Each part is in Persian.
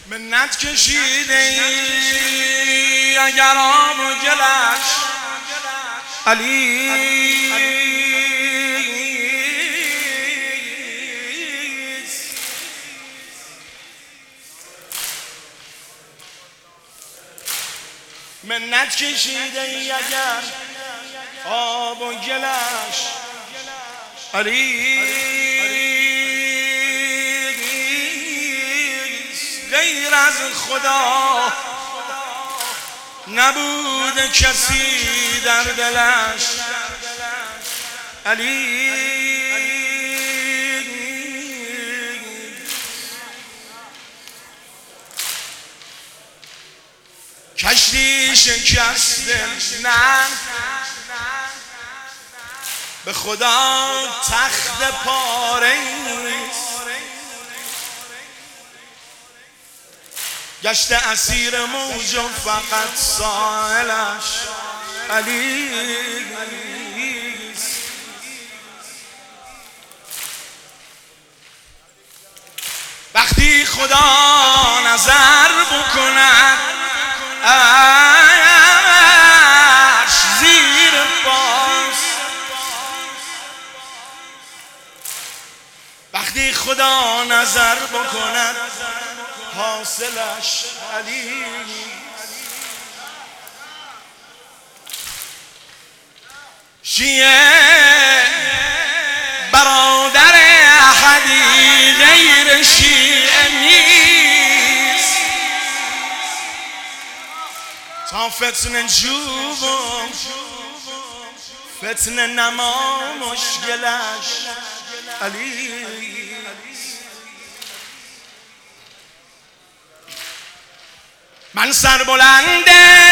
منت کشیده ای اگر آب و گلش علی منت کشیده ای اگر آب و گلش علی غیر از خدا نبود کسی در دلش علی کشتی شکست نه به خدا تخت پاره گشت اسیر موج و فقط سائلش علی وقتی خدا نظر بکند عرش زیر پاس وقتی خدا نظر بکند حاصلش علی شیعه برادر احدی غیر شیعه نیست تا فتنه جوب و فتنه نما مشکلش علی من سربلند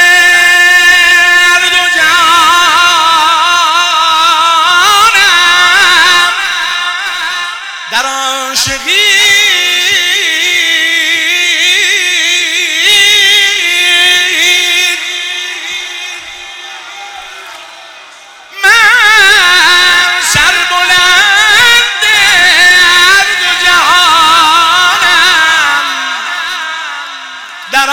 دو جانم در عاشقی من سربلند دو جانم در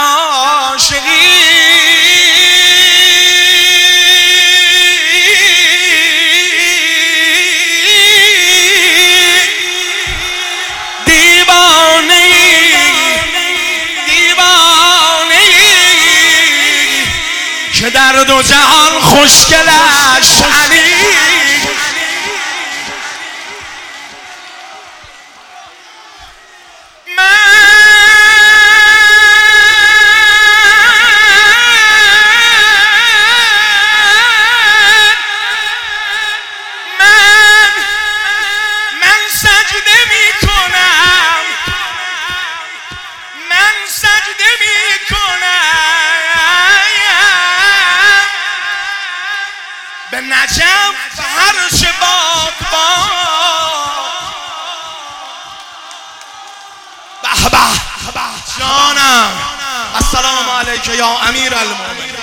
که در دو جهان خوشگلش علی من سجده می کنم من سجده می کنم به نجف هرچه باد به به جانم السلام علیک یا امیر المومنین